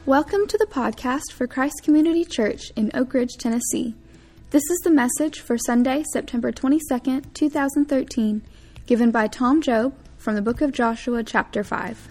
Welcome to the podcast for Christ Community Church in Oak Ridge, Tennessee. This is the message for Sunday, September 22nd, 2013, given by Tom Job from the book of Joshua, chapter 5.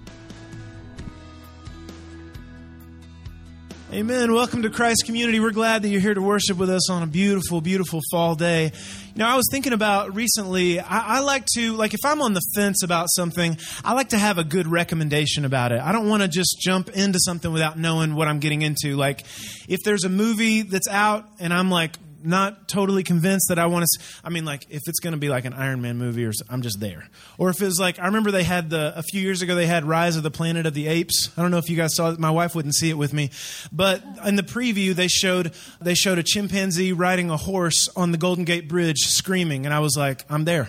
Amen. Welcome to Christ Community. We're glad that you're here to worship with us on a beautiful, beautiful fall day. You know, I was thinking about recently, I like to, if I'm on the fence about something, I like to have a good recommendation about it. I don't want to just jump into something without knowing what I'm getting into. Like, if there's a movie that's out and I'm not totally convinced that I want to, if it's going to be like an Iron Man movie, or I'm just there. Or if it's I remember they had a few years ago, they had Rise of the Planet of the Apes. I don't know if you guys saw it. My wife wouldn't see it with me. But in the preview, they showed a chimpanzee riding a horse on the Golden Gate Bridge screaming. And I was like, I'm there.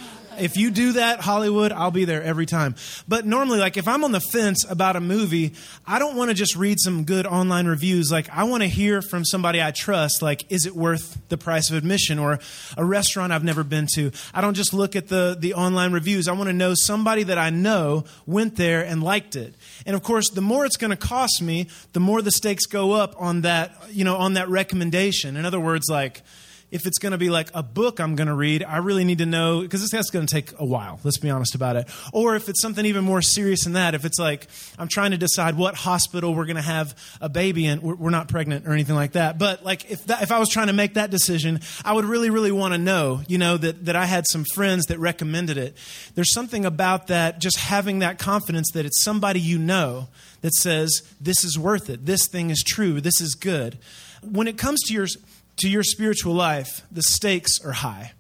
If you do that, Hollywood, I'll be there every time. But normally, if I'm on the fence about a movie, I don't want to just read some good online reviews. I want to hear from somebody I trust, is it worth the price of admission? Or a restaurant I've never been to. I don't just look at the online reviews. I want to know somebody that I know went there and liked it. And of course, the more it's going to cost me, the more the stakes go up on that, on that recommendation. In other words, if it's going to be a book I'm going to read, I really need to know, because that's going to take a while, let's be honest about it. Or if it's something even more serious than that, if it's I'm trying to decide what hospital we're going to have a baby in, we're not pregnant or anything like that. But if I was trying to make that decision, I would really, really want to know, that I had some friends that recommended it. There's something about that, just having that confidence that it's somebody that says, this is worth it, this thing is true, this is good. When it comes to your spiritual life, the stakes are high.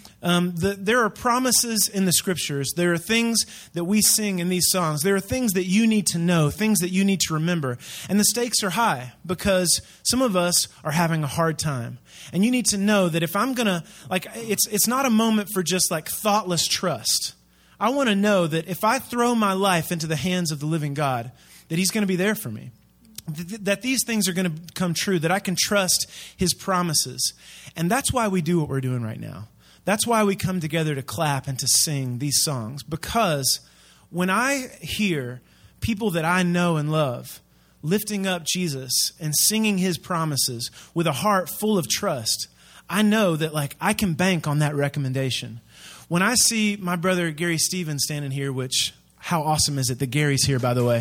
There are promises in the Scriptures. There are things that we sing in these songs. There are things that you need to know, things that you need to remember. And the stakes are high because some of us are having a hard time. And you need to know that if I'm going to, it's not a moment for just thoughtless trust. I want to know that if I throw my life into the hands of the living God, that He's going to be there for me. That these things are going to come true, that I can trust His promises. And that's why we do what we're doing right now. That's why we come together to clap and to sing these songs. Because when I hear people that I know and love lifting up Jesus and singing His promises with a heart full of trust, I know that I can bank on that recommendation. When I see my brother Gary Stevens standing here, which, how awesome is it that Gary's here, by the way?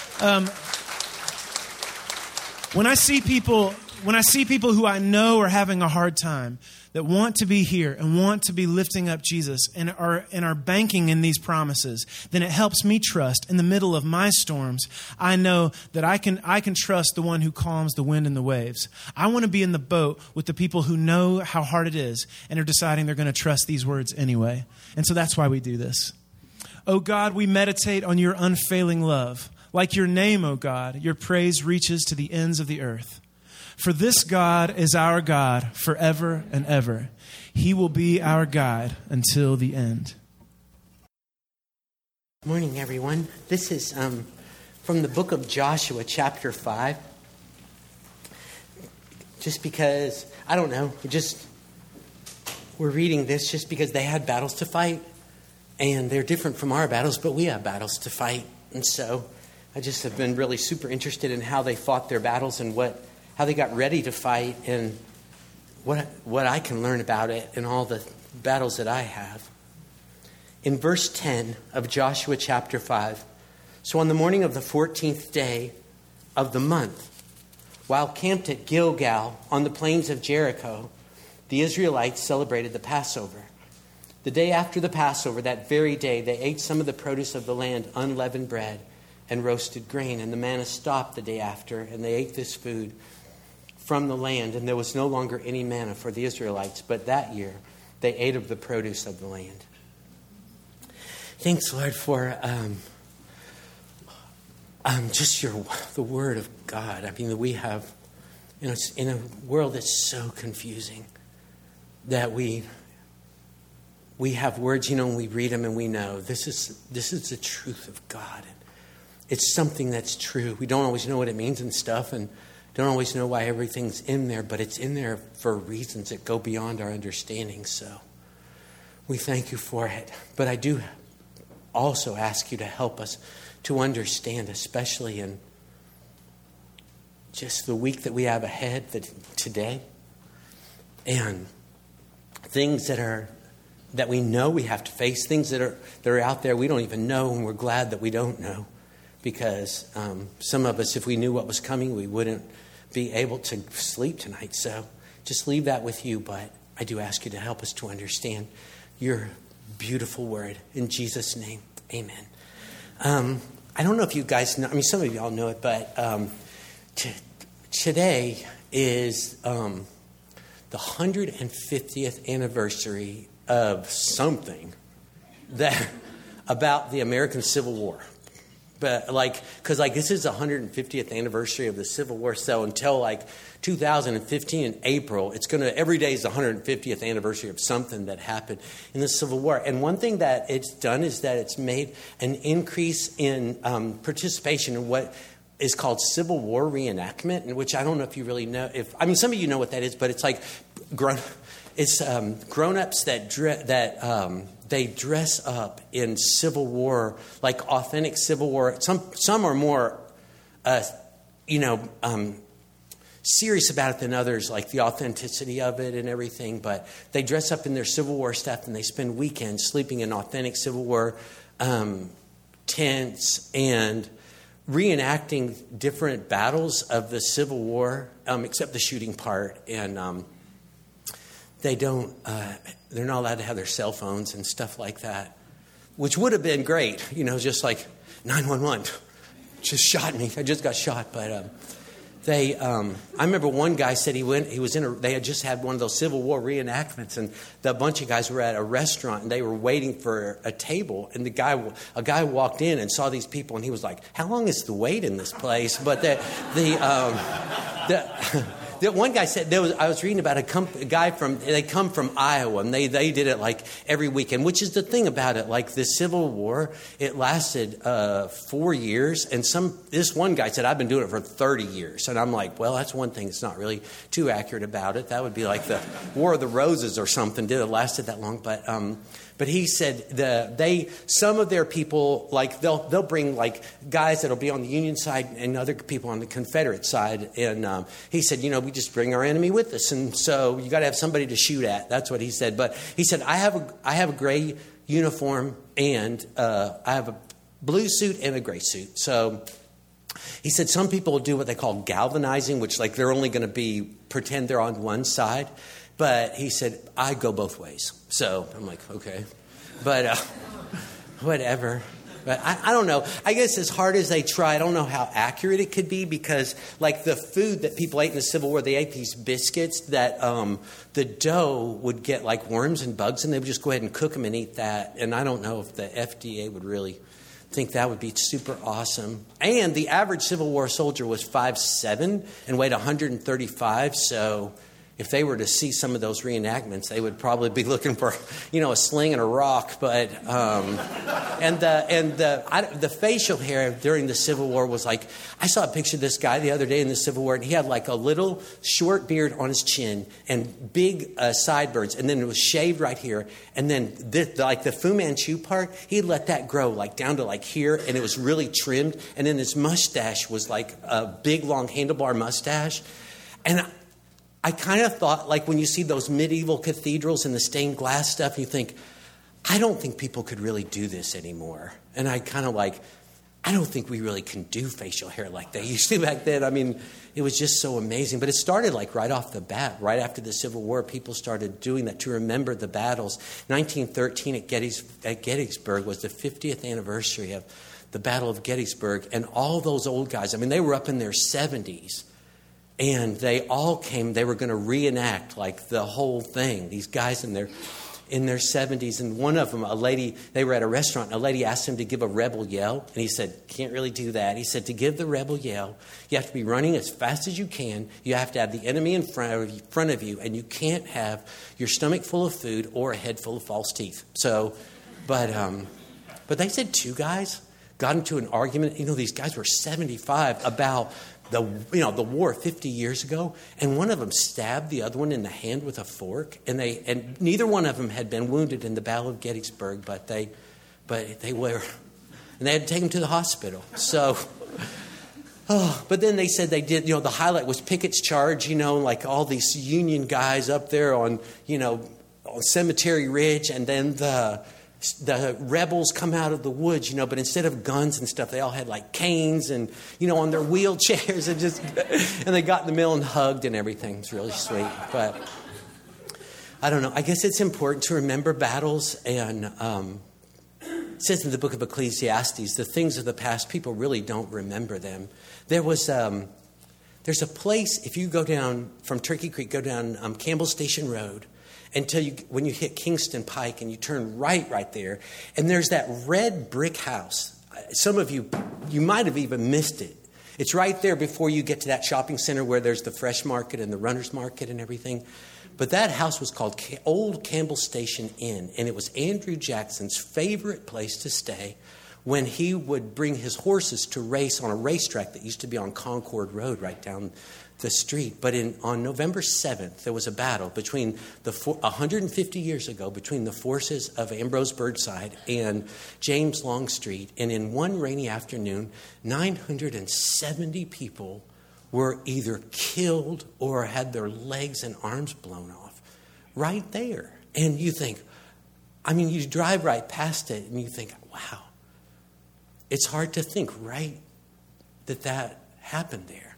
When I see people who I know are having a hard time, that want to be here and want to be lifting up Jesus and are banking in these promises, then it helps me trust in the middle of my storms. I know that I can trust the one who calms the wind and the waves. I want to be in the boat with the people who know how hard it is and are deciding they're going to trust these words anyway. And so that's why we do this. Oh God, we meditate on your unfailing love. Like your name, O God, your praise reaches to the ends of the earth. For this God is our God forever and ever. He will be our guide until the end. Morning, everyone. This is from the book of Joshua, chapter 5. Just because, I don't know, we're reading this just because they had battles to fight. And they're different from our battles, but we have battles to fight. And so I just have been really super interested in how they fought their battles and how they got ready to fight and what I can learn about it and all the battles that I have. In verse 10 of Joshua chapter 5, so on the morning of the 14th day of the month, while camped at Gilgal on the plains of Jericho, the Israelites celebrated the Passover. The day after the Passover, that very day, they ate some of the produce of the land, unleavened bread, and roasted grain. And the manna stopped the day after, and they ate this food from the land. And there was no longer any manna for the Israelites. But that year, they ate of the produce of the land. Thanks, Lord, for just the Word of God. That we have, in a world that's so confusing, that we have words, and we read them and we know this is the truth of God. It's something that's true. We don't always know what it means and stuff, and don't always know why everything's in there, but it's in there for reasons that go beyond our understanding. So we thank you for it. But I do also ask you to help us to understand, especially in just the week that we have ahead today, and things that we know we have to face, things that are out there we don't even know, and we're glad that we don't know, because some of us, if we knew what was coming, we wouldn't be able to sleep tonight. So just leave that with you, but I do ask you to help us to understand your beautiful word. In Jesus' name, amen. I don't know if you guys know, some of y'all know it, but today is the 150th anniversary of something that about the American Civil War. But because this is the 150th anniversary of the Civil War, so until 2015 in April, every day is the 150th anniversary of something that happened in the Civil War. And one thing that it's done is that it's made an increase in participation in what is called Civil War reenactment, in which I don't know if you really know. Some of you know what that is, but it's grown-ups that they dress up in Civil War, like authentic Civil War. Some are more, serious about it than others, like the authenticity of it and everything. But they dress up in their Civil War stuff, and they spend weekends sleeping in authentic Civil War tents and reenacting different battles of the Civil War, except the shooting part. And they're not allowed to have their cell phones and stuff like that, which would have been great, just like 911 just shot me. I just got shot. But I remember one guy said they had just had one of those Civil War reenactments, and a bunch of guys were at a restaurant and they were waiting for a table, and a guy walked in and saw these people, and he was like, "How long is the wait in this place?" But the one guy said I was reading about a guy they come from Iowa, and they did it every weekend, which is the thing about it. The Civil War, it lasted 4 years, and this one guy said, "I've been doing it for 30 years." And I'm like, well, that's one thing that's not really too accurate about it. That would be like the War of the Roses or something. Did it lasted that long? But he said some of their people, they'll bring guys that'll be on the Union side and other people on the Confederate side. And he said, we just bring our enemy with us, and so you got to have somebody to shoot at. That's what he said. But he said, I have a gray uniform, and I have a blue suit and a gray suit. So he said some people do what they call galvanizing, which they're only going to pretend they're on one side. But he said, I go both ways. So I'm like, okay. But whatever. But I don't know. I guess as hard as they try, I don't know how accurate it could be, because the food that people ate in the Civil War, they ate these biscuits that the dough would get worms and bugs, and they would just go ahead and cook them and eat that. And I don't know if the FDA would really think that would be super awesome. And the average Civil War soldier was 5'7" and weighed 135, so if they were to see some of those reenactments, they would probably be looking for, a sling and a rock. But the facial hair during the Civil War was I saw a picture of this guy the other day in the Civil War, and he had a little short beard on his chin and big sideburns, and then it was shaved right here, and then the Fu Manchu part, he let that grow down to here, and it was really trimmed, and then his mustache was a big long handlebar mustache, and I kind of thought, when you see those medieval cathedrals and the stained glass stuff, you think, I don't think people could really do this anymore. And I kind of I don't think we really can do facial hair like they used to back then. It was just so amazing. But it started right off the bat, right after the Civil War, people started doing that to remember the battles. 1913 at Gettysburg was the 50th anniversary of the Battle of Gettysburg. And all those old guys, they were up in their 70s. And they all came, they were going to reenact the whole thing. These guys in their 70s. And one of them, a lady, they were at a restaurant, and a lady asked him to give a rebel yell. And he said, can't really do that. He said, to give the rebel yell, you have to be running as fast as you can. You have to have the enemy in front of you. And you can't have your stomach full of food or a head full of false teeth. So, but they said two guys got into an argument. These guys were 75 about the war 50 years ago, and one of them stabbed the other one in the hand with a fork, and neither one of them had been wounded in the Battle of Gettysburg, but they were, and they had to take him to the hospital. So Oh, but then they said they did, the highlight was Pickett's charge, like all these Union guys up there on Cemetery Ridge, and then the rebels come out of the woods, but instead of guns and stuff, they all had like canes and, on their wheelchairs and they got in the middle and hugged and everything. It's really sweet. But I don't know. I guess it's important to remember battles, and it says in the book of Ecclesiastes, the things of the past, people really don't remember them. There's a place, if you go down from Turkey Creek, go down Campbell Station Road, when you hit Kingston Pike and you turn right there, and there's that red brick house. Some of you might have even missed it. It's right there before you get to that shopping center where there's the fresh market and the runner's market and everything. But that house was called Old Campbell Station Inn, and it was Andrew Jackson's favorite place to stay when he would bring his horses to race on a racetrack that used to be on Concord Road right down the street. But on November 7th, there was a battle between 150 years ago between the forces of Ambrose Burnside and James Longstreet. And in one rainy afternoon, 970 people were either killed or had their legs and arms blown off right there. And you think, you drive right past it and you think, wow, it's hard to think, right, that happened there.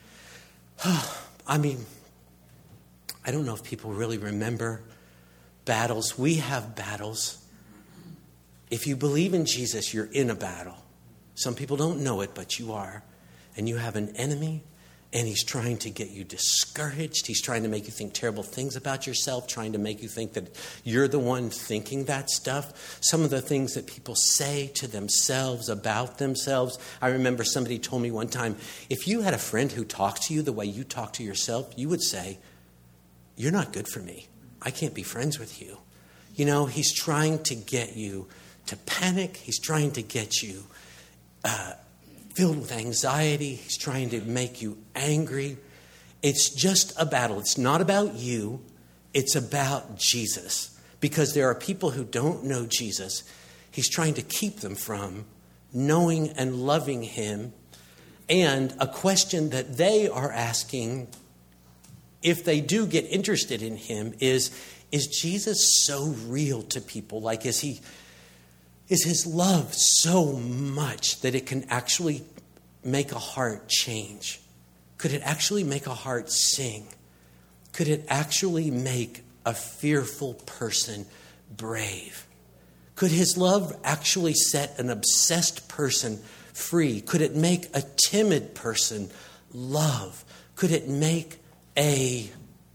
I don't know if people really remember battles. We have battles. If you believe in Jesus, you're in a battle. Some people don't know it, but you are. And you have an enemy, and he's trying to get you discouraged. He's trying to make you think terrible things about yourself, trying to make you think that you're the one thinking that stuff. Some of the things that people say to themselves about themselves. I remember somebody told me one time, if you had a friend who talked to you the way you talk to yourself, you would say, you're not good for me. I can't be friends with you. He's trying to get you to panic. He's trying to get you filled with anxiety. He's trying to make you angry. It's just a battle. It's not about you. It's about Jesus. Because there are people who don't know Jesus. He's trying to keep them from knowing and loving him. And a question that they are asking, if they do get interested in him, is Jesus so real to people? Like, is his love so much that it can actually make a heart change? Could it actually make a heart sing? Could it actually make a fearful person brave? Could his love actually set an obsessed person free? Could it make a timid person love? Could it make a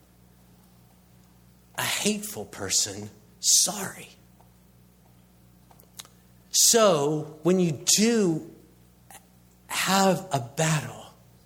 hateful person sorry? So when you do have a battle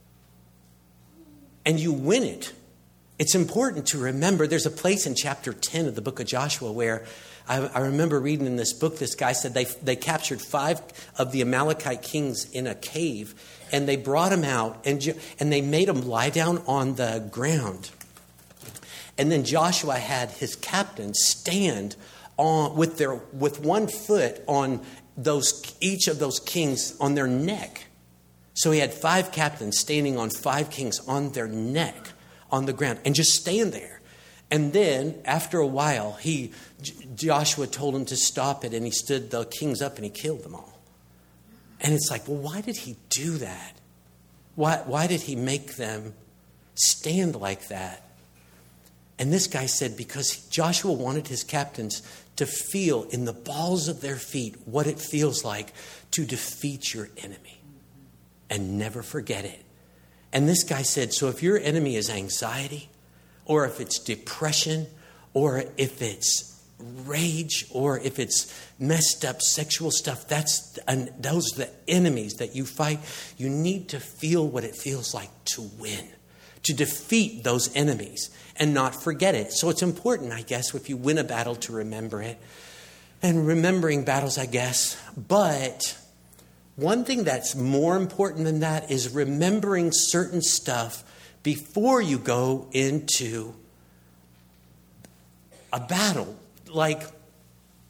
and you win it, it's important to remember there's a place in chapter 10 of the book of Joshua where I remember reading in this book, this guy said they captured 5 of the Amalekite kings in a cave, and they brought them out and they made them lie down on the ground. And then Joshua had his captains stand on with one foot on each of those kings on their neck. So he had 5 captains standing on 5 kings on their neck on the ground and just stand there. And then after a while, Joshua told him to stop it, and he stood the kings up and he killed them all. And it's like, well, why did he do that? Why did he make them stand like that? And this guy said because Joshua wanted his captains to feel in the balls of their feet what it feels like to defeat your enemy and never forget it. And this guy said, so if your enemy is anxiety, or if it's depression, or if it's rage, or if it's messed up sexual stuff, those are the enemies that you fight. You need to feel what it feels like to win, to defeat those enemies and not forget it. So it's important, I guess, if you win a battle to remember it. And remembering battles, I guess. But one thing that's more important than that is remembering certain stuff before you go into a battle. Like,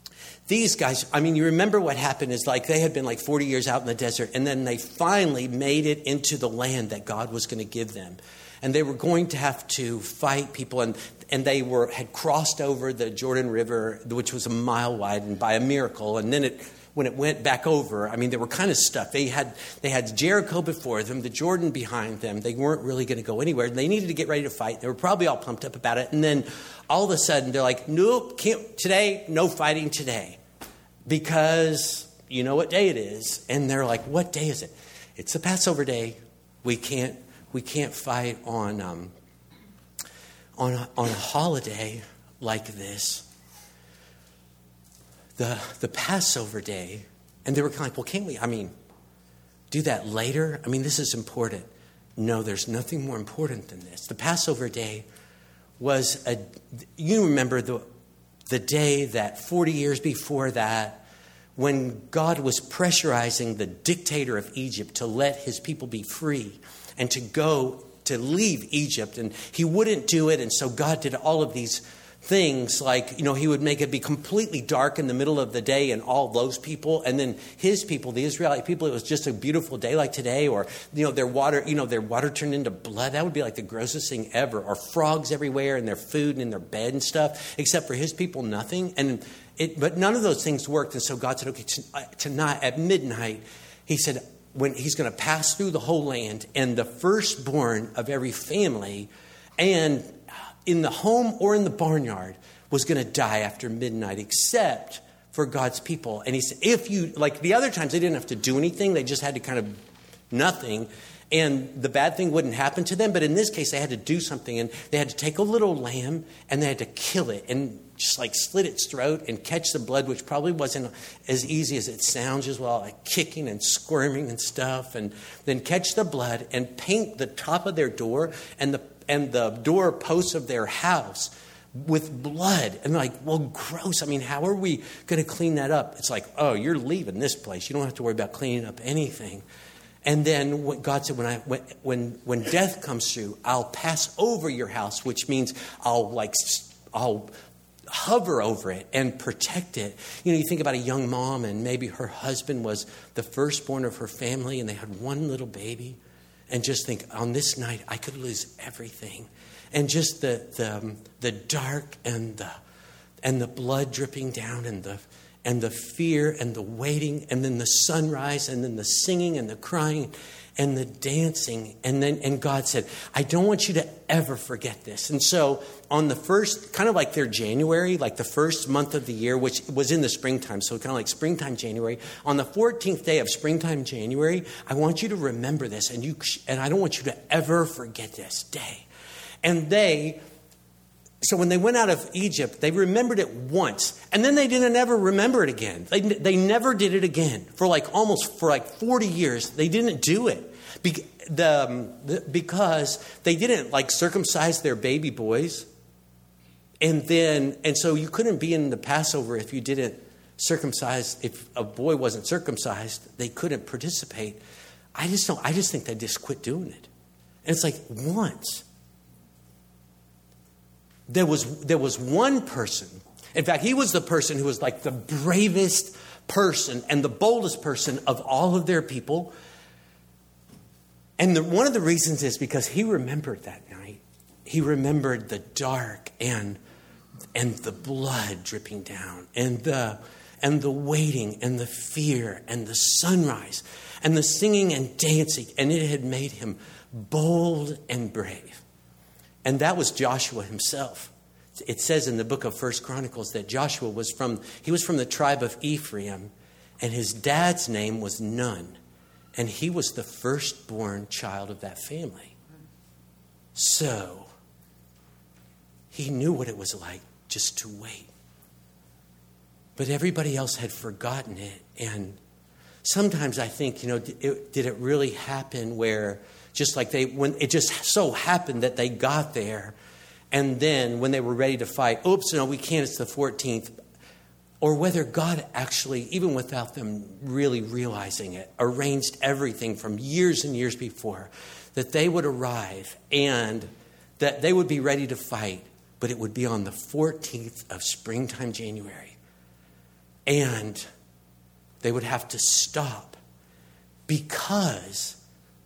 these guys, I mean, you remember what happened is like they had been like 40 years out in the desert, and then they finally made it into the land that God was going to give them. And they were going to have to fight people, and they had crossed over the Jordan River, which was a mile wide, and by a miracle. And then when it went back over, I mean, they were kind of stuck. They had Jericho before them, the Jordan behind them. They weren't really going to go anywhere. They needed to get ready to fight. They were probably all pumped up about it. And then all of a sudden, they're like, nope, can't today, no fighting today. Because you know what day it is. And they're like, what day is it? It's the Passover day. We can't fight on a holiday like this. The Passover day. And they were kind of like, well, can't we, do that later? This is important. No, there's nothing more important than this. The Passover day was you remember the day that 40 years before that, when God was pressurizing the dictator of Egypt to let his people be free and to leave Egypt, and he wouldn't do it. And so God did all of these things like, he would make it be completely dark in the middle of the day and all those people. And then his people, the Israelite people, it was just a beautiful day like today. Or, their water turned into blood. That would be like the grossest thing ever. Or frogs everywhere in their food and in their bed and stuff. Except for his people, nothing. But none of those things worked. And so God said, okay, tonight at midnight, he said, when he's going to pass through the whole land, and the firstborn of every family and in the home or in the barnyard was going to die after midnight, except for God's people. And he said, if you, like the other times, they didn't have to do anything. They just had to kind of nothing. And the bad thing wouldn't happen to them. But in this case, they had to do something. And they had to take a little lamb and they had to kill it and just like slit its throat and catch the blood, which probably wasn't as easy as it sounds as well, like kicking and squirming and stuff. And then catch the blood and paint the top of their door and the door posts of their house with blood. And like, well, gross. How are we going to clean that up? It's like, oh, you're leaving this place. You don't have to worry about cleaning up anything. And then what God said, when death comes through, I'll pass over your house, which means I'll hover over it and protect it. You think about a young mom, and maybe her husband was the firstborn of her family, and they had one little baby. And just think, on this night, I could lose everything. And just the dark and the blood dripping down and the fear and the waiting, and then the sunrise, and then the singing and the crying and the dancing. And God said, I don't want you to ever forget this. And so on the first, kind of like their January, like the first month of the year, which was in the springtime, so kind of like springtime January, on the 14th day of springtime January, I want you to remember this, and I don't want you to ever forget this day. And so when they went out of Egypt, they remembered it once, and then they didn't ever remember it again. They never did it again for 40 years. They didn't do it because they didn't circumcise their baby boys, and so you couldn't be in the Passover if you didn't circumcise. If a boy wasn't circumcised, they couldn't participate. I just think they just quit doing it, and it's like once. There was one person. In fact, he was the person who was like the bravest person and the boldest person of all of their people. And one of the reasons is because he remembered that night. He remembered the dark and the blood dripping down and the waiting and the fear and the sunrise and the singing and dancing. And it had made him bold and brave. And that was Joshua himself. It says in the book of 1 Chronicles that Joshua was from the tribe of Ephraim, and his dad's name was Nun, and he was the firstborn child of that family. So he knew what it was like just to wait. But everybody else had forgotten it. And sometimes I think, did it really happen where just like when it just so happened that they got there, and then when they were ready to fight, oops, no, we can't, it's the 14th. Or whether God actually, even without them really realizing it, arranged everything from years and years before, that they would arrive and that they would be ready to fight, but it would be on the 14th of springtime January. And they would have to stop because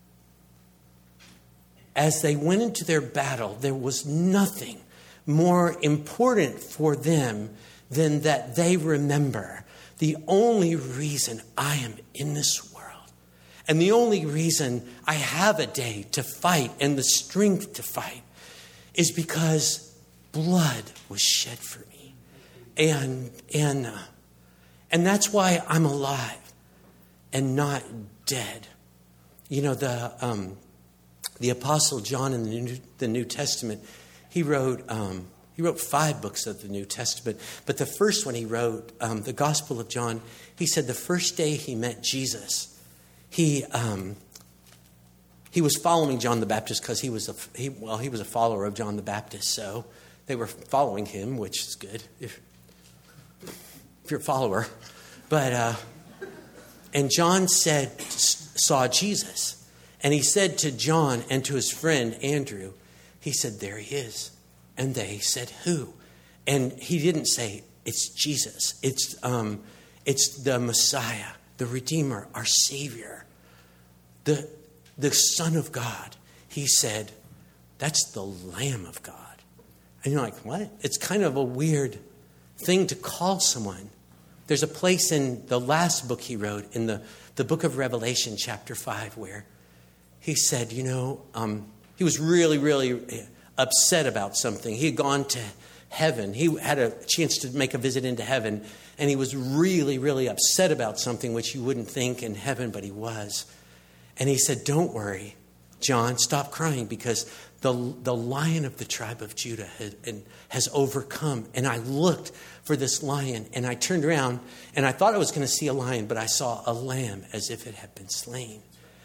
as they went into their battle, there was nothing more important for them than that they remember the only reason I am in this world and the only reason I have a day to fight and the strength to fight is because blood was shed for me. And that's why I'm alive and not dead. You know, the Apostle John in the New Testament, he wrote 5 books of the New Testament. But the first one he wrote, the Gospel of John, he said the first day he met Jesus, he was following John the Baptist because he was a follower of John the Baptist. So they were following him, which is good if you're a follower. But and John saw Jesus. And he said to John and to his friend Andrew, he said, there he is. And they said, who? And he didn't say, it's Jesus. It's the Messiah, the Redeemer, our Savior, the Son of God. He said, that's the Lamb of God. And you're like, what? It's kind of a weird thing to call someone. There's a place in the last book he wrote, in the book of Revelation, chapter 5, where he said, he was really, really upset about something. He had gone to heaven. He had a chance to make a visit into heaven, and he was really, really upset about something which you wouldn't think in heaven, but he was. And he said, don't worry, John, stop crying, because the Lion of the tribe of Judah has overcome. And I looked for this lion, and I turned around, and I thought I was going to see a lion, but I saw a lamb as if it had been slain.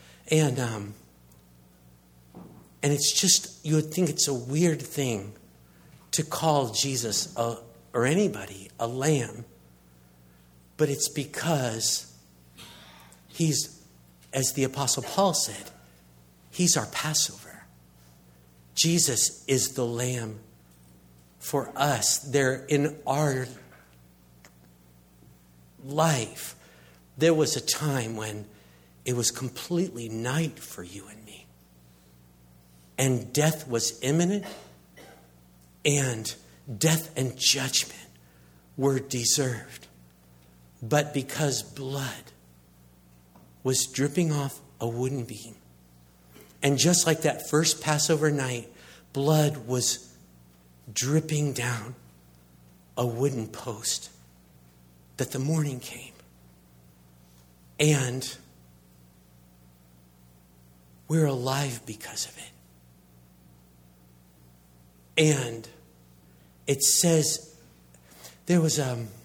And it's just, you would think it's a weird thing to call Jesus or anybody a lamb. But it's because he's, as the Apostle Paul said, he's our Passover. Jesus is the lamb for us. There in our life, there was a time when it was completely night for you and me. And death was imminent, and death and judgment were deserved. But because blood was dripping off a wooden beam, and just like that first Passover night, blood was dripping down a wooden post, that the morning came. And we're alive because of it. And it says there was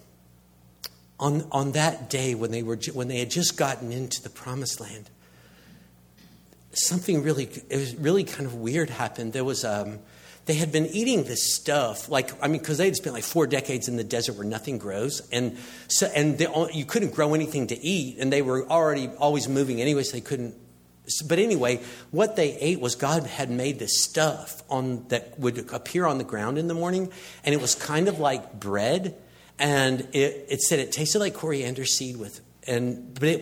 on that day when they had just gotten into the promised land, something really kind of weird happened. There was they had been eating this stuff because they had spent like 4 decades in the desert where nothing grows, and you couldn't grow anything to eat, and they were already always moving anyway, so they couldn't. But anyway, what they ate was God had made this stuff that would appear on the ground in the morning, and it was kind of like bread, and it said it tasted like coriander seed but it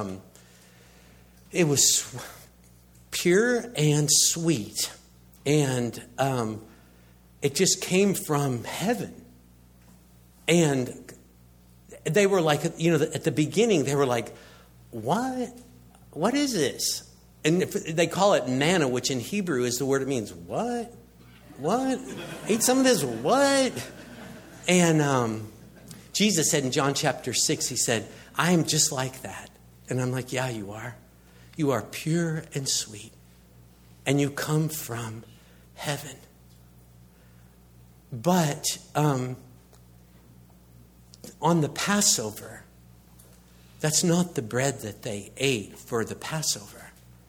was pure and sweet, and it just came from heaven. And they were like, at the beginning they were like, what is this? And they call it manna, which in Hebrew is the word it means, what? What? Eat some of this, what? And Jesus said in John chapter 6, he said, I am just like that. And I'm like, yeah, you are. You are pure and sweet. And you come from heaven. But on the Passover, that's not the bread that they ate for the Passover.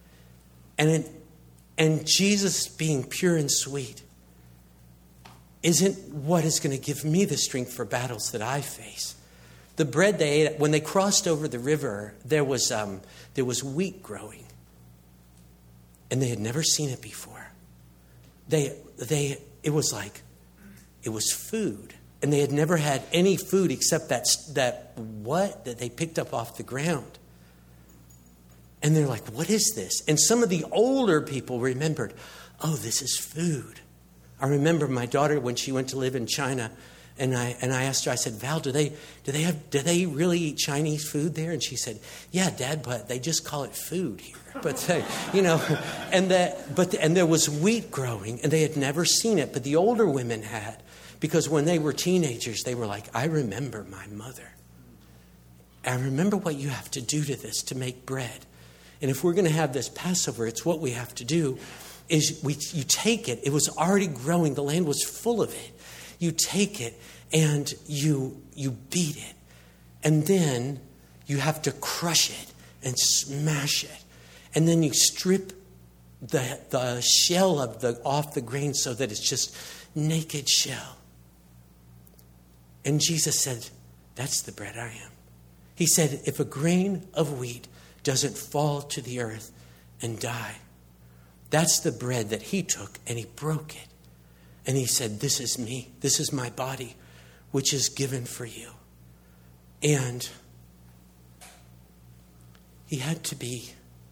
And Jesus being pure and sweet isn't what is going to give me the strength for battles that I face. The bread they ate, when they crossed over the river, there was wheat growing. And they had never seen it before. It was food. And they had never had any food except that they picked up off the ground. And they're like, what is this? And some of the older people remembered, oh, this is food. I remember my daughter when she went to live in China, and I asked her, I said, Val, do they really eat Chinese food there? And she said, yeah, Dad, but they just call it food here. But and there was wheat growing, and they had never seen it, but the older women had, because when they were teenagers, they were like, I remember my mother. I remember what you have to do to this to make bread. And if we're going to have this Passover, it's what we have to do is you take it. It was already growing. The land was full of it. You take it and you beat it. And then you have to crush it and smash it. And then you strip the shell off the grain so that it's just naked shell. And Jesus said, that's the bread I am. He said, if a grain of wheat doesn't fall to the earth and die, that's the bread that he took and he broke it. And he said, this is me. This is my body, which is given for you. And he had to be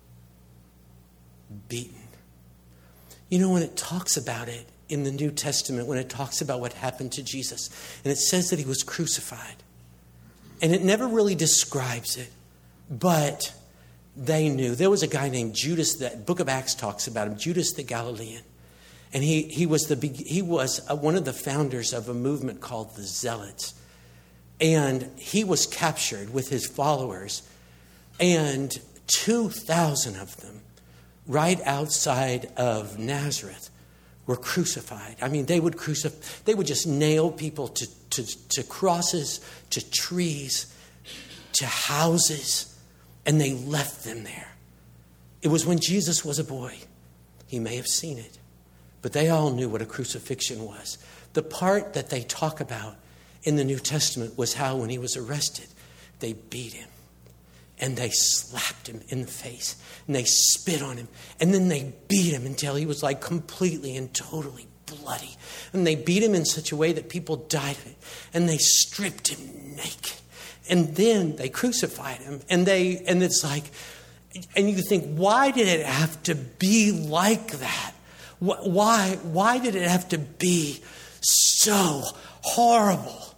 beaten. You know, when it talks about it in the New Testament, when it talks about what happened to Jesus, and it says that he was crucified, and it never really describes it, but they knew. There was a guy named Judas, the book of Acts talks about him, Judas the Galilean. And he was one of the founders of a movement called the Zealots. And he was captured with his followers. And 2,000 of them, right outside of Nazareth, were crucified. I mean, they would just nail people to crosses, to trees, to houses. And they left them there. It was when Jesus was a boy. He may have seen it. But they all knew what a crucifixion was. The part that they talk about in the New Testament was how when he was arrested, they beat him. And they slapped him in the face. And they spit on him. And then they beat him until he was like completely and totally bloody. And they beat him in such a way that people died of it. And they stripped him naked. And then they crucified him. And it's like, and you think, why did it have to be like that? Why did it have to be so horrible?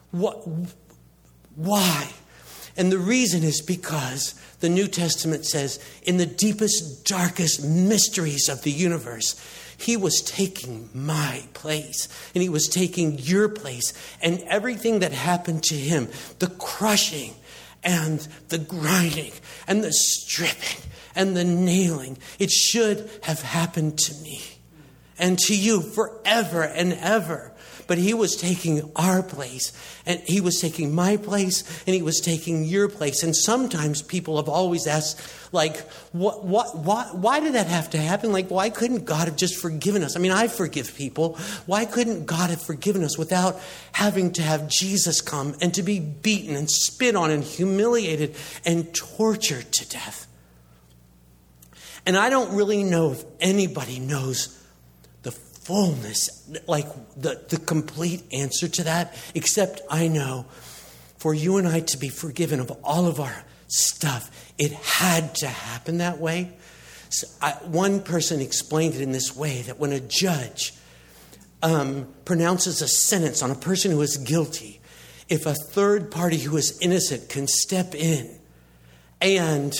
Why? And the reason is because the New Testament says, in the deepest, darkest mysteries of the universe, he was taking my place, and he was taking your place, and everything that happened to him, the crushing and the grinding and the stripping and the nailing, it should have happened to me and to you forever and ever. But he was taking our place, and he was taking my place, and he was taking your place. And sometimes people have always asked, like, why did that have to happen? Like, why couldn't God have just forgiven us? I mean, I forgive people. Why couldn't God have forgiven us without having to have Jesus come and to be beaten and spit on and humiliated and tortured to death? And I don't really know if anybody knows the fullness, like the complete answer to that, except I know for you and I to be forgiven of all of our stuff, it had to happen that way. So one person explained it in this way, that when a judge pronounces a sentence on a person who is guilty, if a third party who is innocent can step in and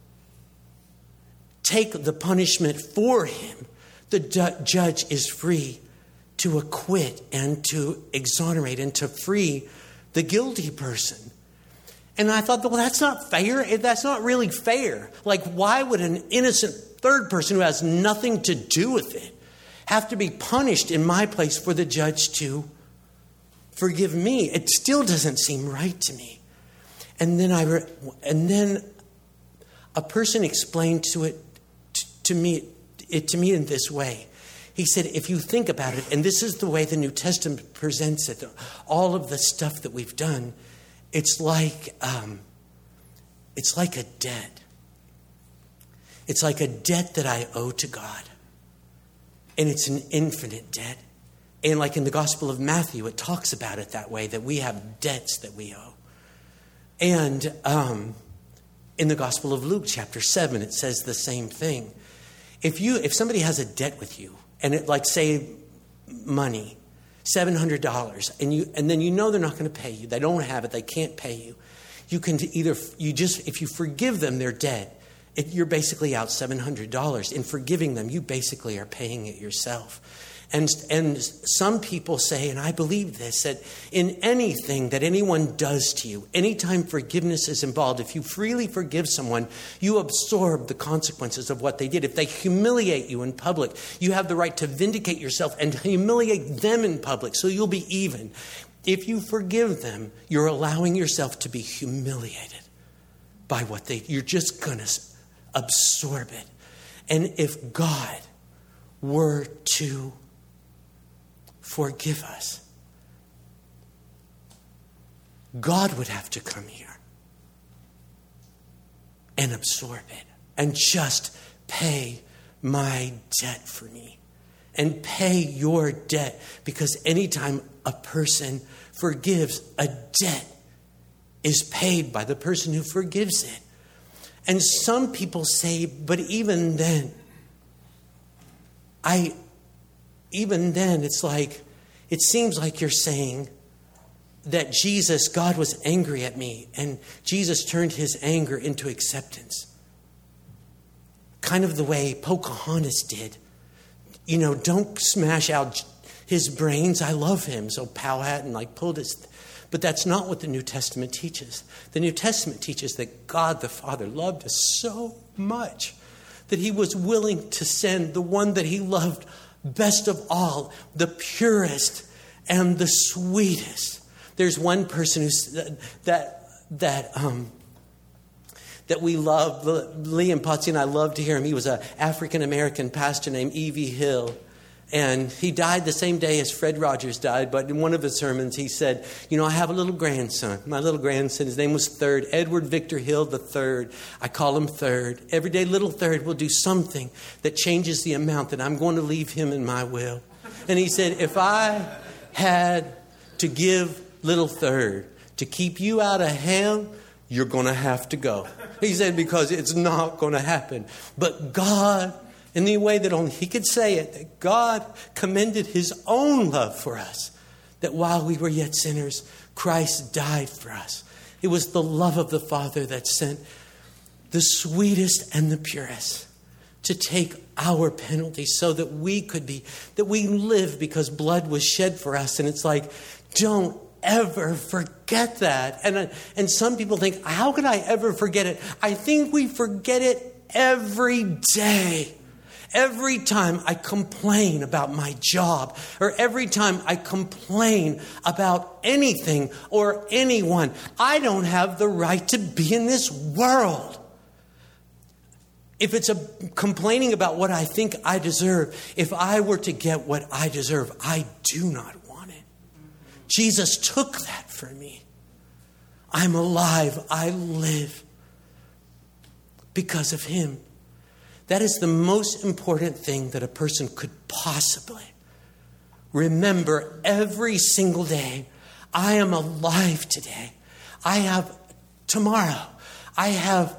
take the punishment for him, the judge is free to acquit and to exonerate and to free the guilty person. And I thought, well, that's not fair. That's not really fair. Like, why would an innocent third person who has nothing to do with it have to be punished in my place for the judge to forgive me? It still doesn't seem right to me. And then a person explained to me in this way. He said, if you think about it, and this is the way the New Testament presents it, all of the stuff that we've done, it's like a debt. It's like a debt that I owe to God. And it's an infinite debt. And like in the Gospel of Matthew, it talks about it that way, that we have debts that we owe. And in the Gospel of Luke, chapter 7, it says the same thing. If somebody has a debt with you, and it, like, say, money, $700, and then you know they're not going to pay you, they don't have it, they can't pay you, you can if you forgive them their debt, you're basically out $700. In forgiving them, you basically are paying it yourself. And some people say, and I believe this, that in anything that anyone does to you, anytime forgiveness is involved, if you freely forgive someone, you absorb the consequences of what they did. If they humiliate you in public, you have the right to vindicate yourself and humiliate them in public, so you'll be even. If you forgive them, you're allowing yourself to be humiliated by what you're just going to absorb it. And if God were to forgive us, God would have to come here and absorb it and just pay my debt for me and pay your debt, because anytime a person forgives, a debt is paid by the person who forgives it. And some people say, but even then, it's like, it seems like you're saying that God was angry at me, and Jesus turned his anger into acceptance. Kind of the way Pocahontas did. Don't smash out his brains. I love him. So Powhatan pulled his... But that's not what the New Testament teaches. The New Testament teaches that God the Father loved us so much that he was willing to send the one that he loved best of all, the purest and the sweetest. There's one person that we love. Liam Potsy and I love to hear him. He was an African-American pastor named E.V. Hill. And he died the same day as Fred Rogers died. But in one of his sermons, he said, I have a little grandson. My little grandson, his name was Third, Edward Victor Hill III. I call him Third. Every day, little Third will do something that changes the amount that I'm going to leave him in my will. And he said, if I had to give little Third to keep you out of hell, you're going to have to go. He said, because it's not going to happen. But God, in the way that only he could say it, that God commended his own love for us, that while we were yet sinners, Christ died for us. It was the love of the Father that sent the sweetest and the purest to take our penalty so that we live because blood was shed for us. And it's like, don't ever forget that. And some people think, how could I ever forget it? I think we forget it every day. Every time I complain about my job, or every time I complain about anything or anyone, I don't have the right to be in this world. If it's complaining about what I think I deserve, if I were to get what I deserve, I do not want it. Jesus took that for me. I'm alive. I live because of him. That is the most important thing that a person could possibly remember every single day. I am alive today. I have tomorrow. I have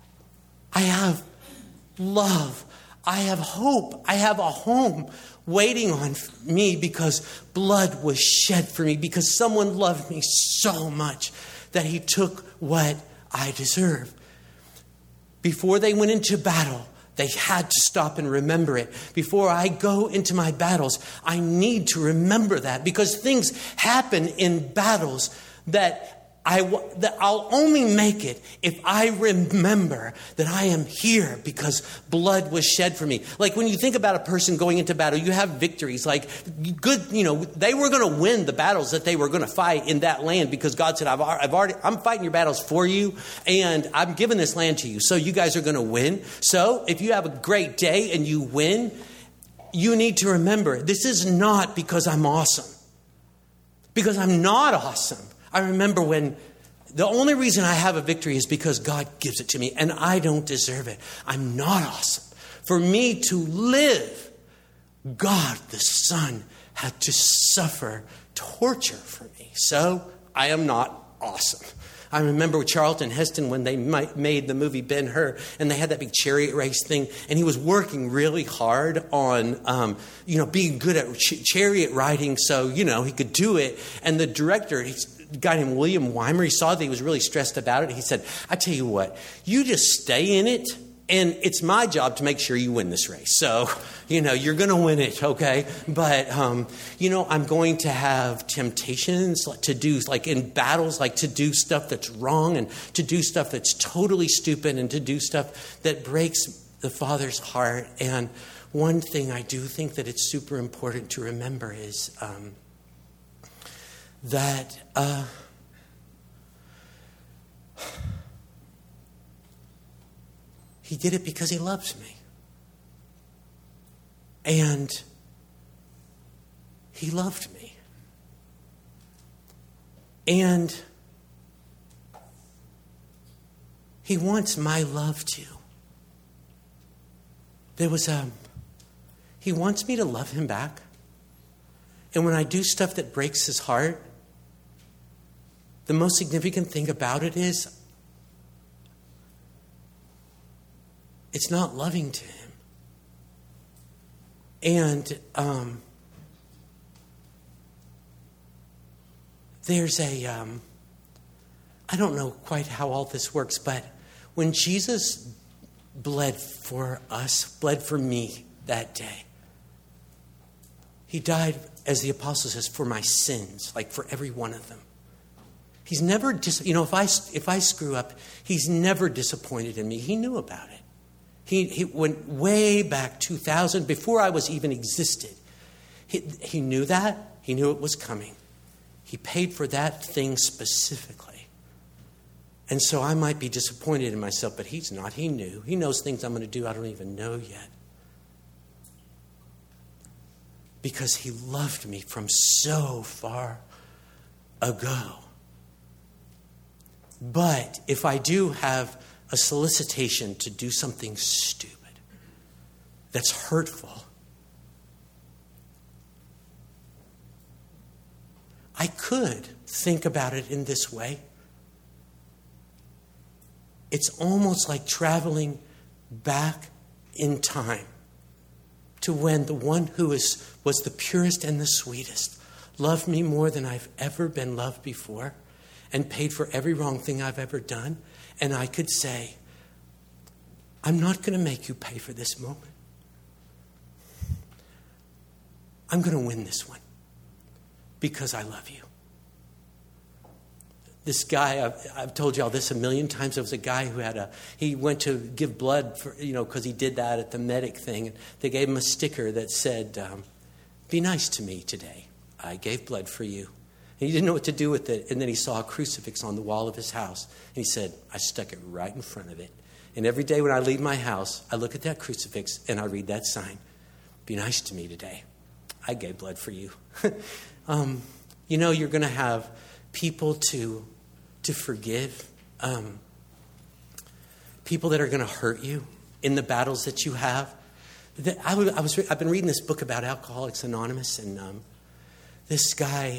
love. I have hope. I have a home waiting on me because blood was shed for me, because someone loved me so much that he took what I deserve. Before they went into battle, they had to stop and remember it. Before I go into my battles, I need to remember that, because things happen in battles that I'll only make it if I remember that I am here because blood was shed for me. Like when you think about a person going into battle, you have victories. Like they were going to win the battles that they were going to fight in that land, because God said, I'm fighting your battles for you, and I'm giving this land to you. So you guys are going to win. So if you have a great day and you win, you need to remember, this is not because I'm awesome. Because I'm not awesome. I remember when the only reason I have a victory is because God gives it to me, and I don't deserve it. I'm not awesome. For me to live, God the Son had to suffer torture for me. So I am not awesome. I remember with Charlton Heston when they made the movie Ben-Hur, and they had that big chariot race thing, and he was working really hard on, being good at chariot riding so, he could do it. And the director, a guy named William Weimer, he saw that he was really stressed about it. He said, I tell you what, you just stay in it, and it's my job to make sure you win this race. So, you're going to win it, okay? But, I'm going to have temptations to do, like in battles, like to do stuff that's wrong and to do stuff that's totally stupid and to do stuff that breaks the Father's heart. And one thing I do think that it's super important to remember is that He did it because he loves me. And he loved me. And he wants my love too. He wants me to love him back. And when I do stuff that breaks his heart, the most significant thing about it is it's not loving to him. And there's I don't know quite how all this works, but when Jesus bled for me that day, he died, as the apostle says, for my sins, like for every one of them. He's never, if I screw up, he's never disappointed in me. He knew about it. He went way back 2000, before I was even existed. He knew that. He knew it was coming. He paid for that thing specifically. And so I might be disappointed in myself, but he's not. He knew. He knows things I'm going to do I don't even know yet. Because he loved me from so far ago. But if I do have a solicitation to do something stupid, that's hurtful, I could think about it in this way. It's almost like traveling back in time to when the one who was the purest and the sweetest loved me more than I've ever been loved before and paid for every wrong thing I've ever done. And I could say, I'm not going to make you pay for this moment. I'm going to win this one because I love you. This guy, I've told you all this a million times. There was a guy who he went to give blood for, because he did that at the medic thing. And they gave him a sticker that said, be nice to me today. I gave blood for you. And he didn't know what to do with it. And then he saw a crucifix on the wall of his house. And he said, I stuck it right in front of it. And every day when I leave my house, I look at that crucifix and I read that sign. Be nice to me today. I gave blood for you. You're going to have people to forgive. People that are going to hurt you in the battles that you have. I've been reading this book about Alcoholics Anonymous, and this guy,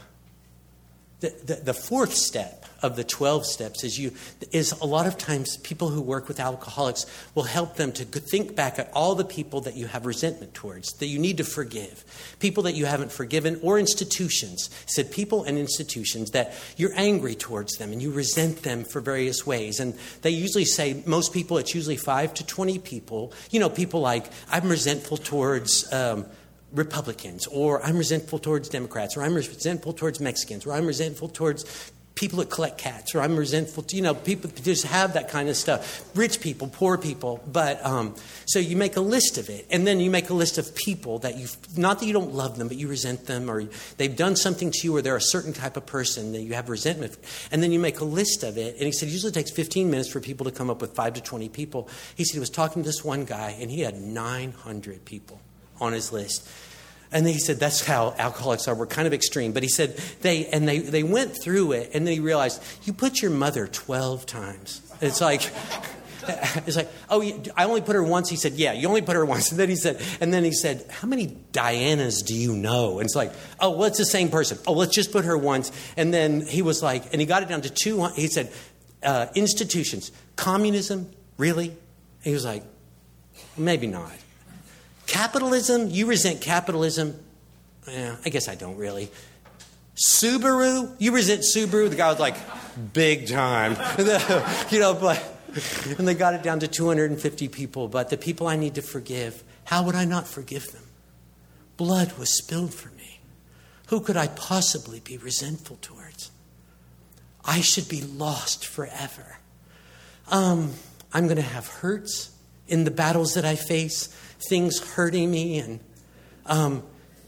the fourth step of the 12 steps is a lot of times people who work with alcoholics will help them to think back at all the people that you have resentment towards, that you need to forgive, people that you haven't forgiven, or institutions. He said people and institutions that you're angry towards them and you resent them for various ways. And they usually say, most people, it's usually 5 to 20 people. People like, I'm resentful towards Republicans, or I'm resentful towards Democrats, or I'm resentful towards Mexicans, or I'm resentful towards people that collect cats, or I'm resentful to, people just have that kind of stuff. Rich people, poor people. But so you make a list of it, and then you make a list of people that not that you don't love them, but you resent them, or they've done something to you, or they're a certain type of person that you have resentment. And then you make a list of it. And he said it usually takes 15 minutes for people to come up with 5 to 20 people. He said he was talking to this one guy, and he had 900 people on his list. And he said that's how alcoholics are. We're kind of extreme. But he said they went through it, and then he realized, you put your mother 12 times. It's like, It's like, oh, I only put her once. He said, yeah, you only put her once. And then he said, how many Dianas do you know? And it's like, oh, well, it's the same person. Oh, let's just put her once. And then he was like, and he got it down to 2. He said, institutions, communism, really? And he was like, maybe not. Capitalism, you resent capitalism? Yeah, I guess I don't really. Subaru, you resent Subaru? The guy was like, big time. But, and they got it down to 250 people. But the people I need to forgive, how would I not forgive them? Blood was spilled for me. Who could I possibly be resentful towards? I should be lost forever. I'm going to have hurts in the battles that I face, things hurting me, and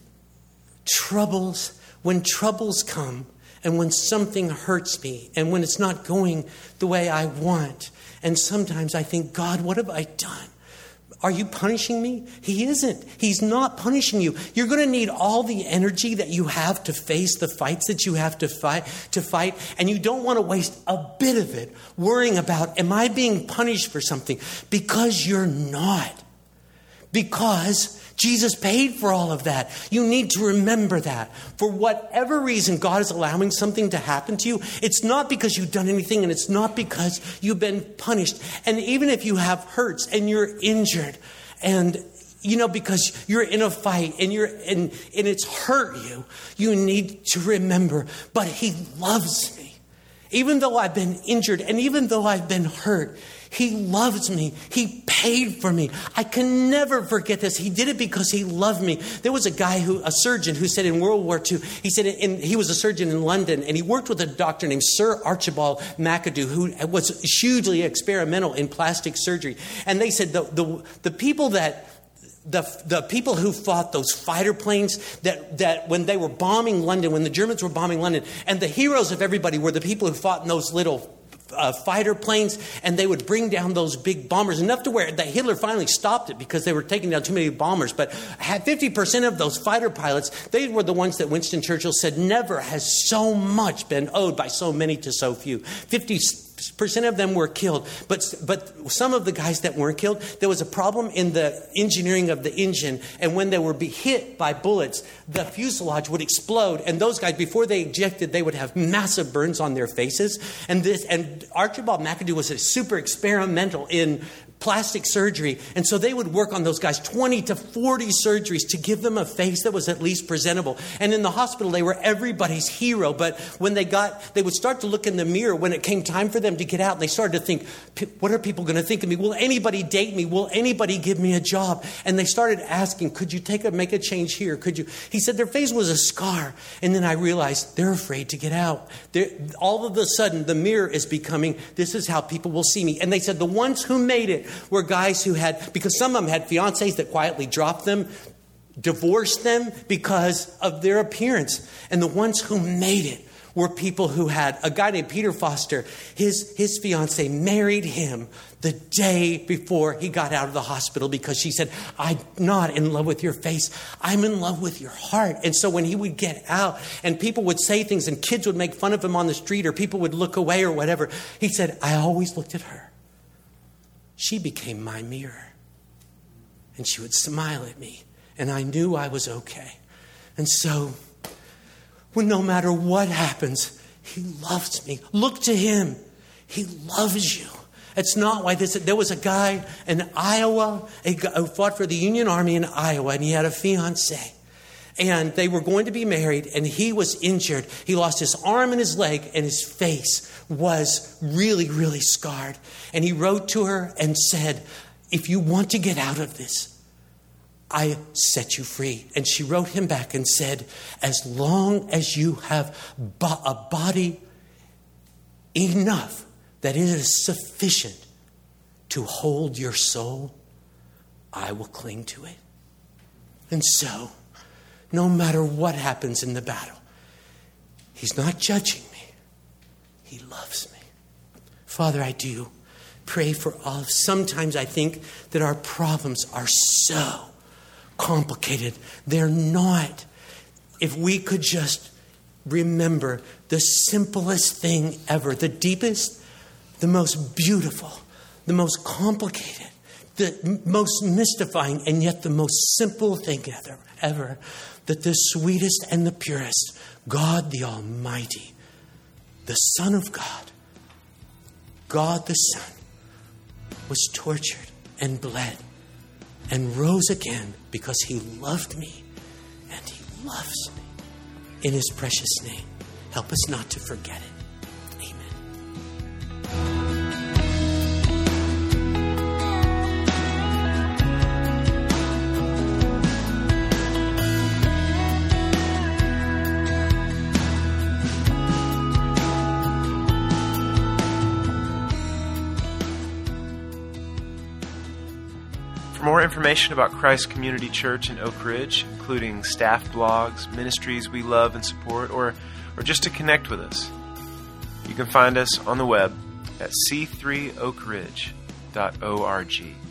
troubles. When troubles come, and when something hurts me, and when it's not going the way I want, and sometimes I think, God, what have I done? Are you punishing me? He isn't. He's not punishing you. You're going to need all the energy that you have to face the fights that you have to fight, and you don't want to waste a bit of it worrying about, am I being punished for something? Because you're not. Because Jesus paid for all of that. You need to remember that. For whatever reason God is allowing something to happen to you, it's not because you've done anything, and it's not because you've been punished. And even if you have hurts and you're injured, and because you're in a fight and and it's hurt you, you need to remember, but He loves me. Even though I've been injured and even though I've been hurt, He loves me. He paid for me. I can never forget this. He did it because He loved me. There was a surgeon who said in World War II, he was a surgeon in London, and he worked with a doctor named Sir Archibald McAdoo, who was hugely experimental in plastic surgery. And they said the people that the people who fought those fighter planes that when they were bombing London, when the Germans were bombing London, and the heroes of everybody were the people who fought in those little fighter planes, and they would bring down those big bombers, enough to where that Hitler finally stopped it because they were taking down too many bombers. But 50% of those fighter pilots, they were the ones that Winston Churchill said, never has so much been owed by so many to so few. 50% of them were killed. But some of the guys that weren't killed, there was a problem in the engineering of the engine. And when they were hit by bullets, the fuselage would explode. And those guys, before they ejected, they would have massive burns on their faces. And Archibald McAdoo was a super experimental in plastic surgery. And so they would work on those guys 20 to 40 surgeries to give them a face that was at least presentable. And in the hospital, they were everybody's hero. But when they would start to look in the mirror when it came time for them to get out. And they started to think, what are people going to think of me? Will anybody date me? Will anybody give me a job? And they started asking, could you make a change here? Could you? He said their face was a scar. And then I realized they're afraid to get out. All of a sudden, the mirror is becoming, this is how people will see me. And they said the ones who made it were guys who had, because some of them had fiancés that quietly dropped them, divorced them because of their appearance. And the ones who made it were people who had, a guy named Peter Foster, his fiancée married him the day before he got out of the hospital because she said, I'm not in love with your face. I'm in love with your heart. And so when he would get out and people would say things and kids would make fun of him on the street or people would look away or whatever, he said, I always looked at her. She became my mirror. And she would smile at me. And I knew I was okay. And so, no matter what happens, He loves me. Look to Him. He loves you. It's not why there was a guy in Iowa who fought for the Union Army in Iowa, and he had a fiancée. And they were going to be married, and he was injured. He lost his arm and his leg, and his face was really, really scarred. And he wrote to her and said, if you want to get out of this, I set you free. And she wrote him back and said, as long as you have a body enough that it is sufficient to hold your soul, I will cling to it. And so, no matter what happens in the battle, He's not judging me. He loves me. Father, I do pray for all. Sometimes I think that our problems are so complicated. They're not. If we could just remember the simplest thing ever, the deepest, the most beautiful, the most complicated, the most mystifying, and yet the most simple thing ever, that the sweetest and the purest, God the Almighty, the Son of God, God the Son, was tortured and bled and rose again because he loved me and he loves me. In his precious name, help us not to forget it. For more information about Christ Community Church in Oak Ridge, including staff blogs, ministries we love and support, or just to connect with us, you can find us on the web at c3oakridge.org.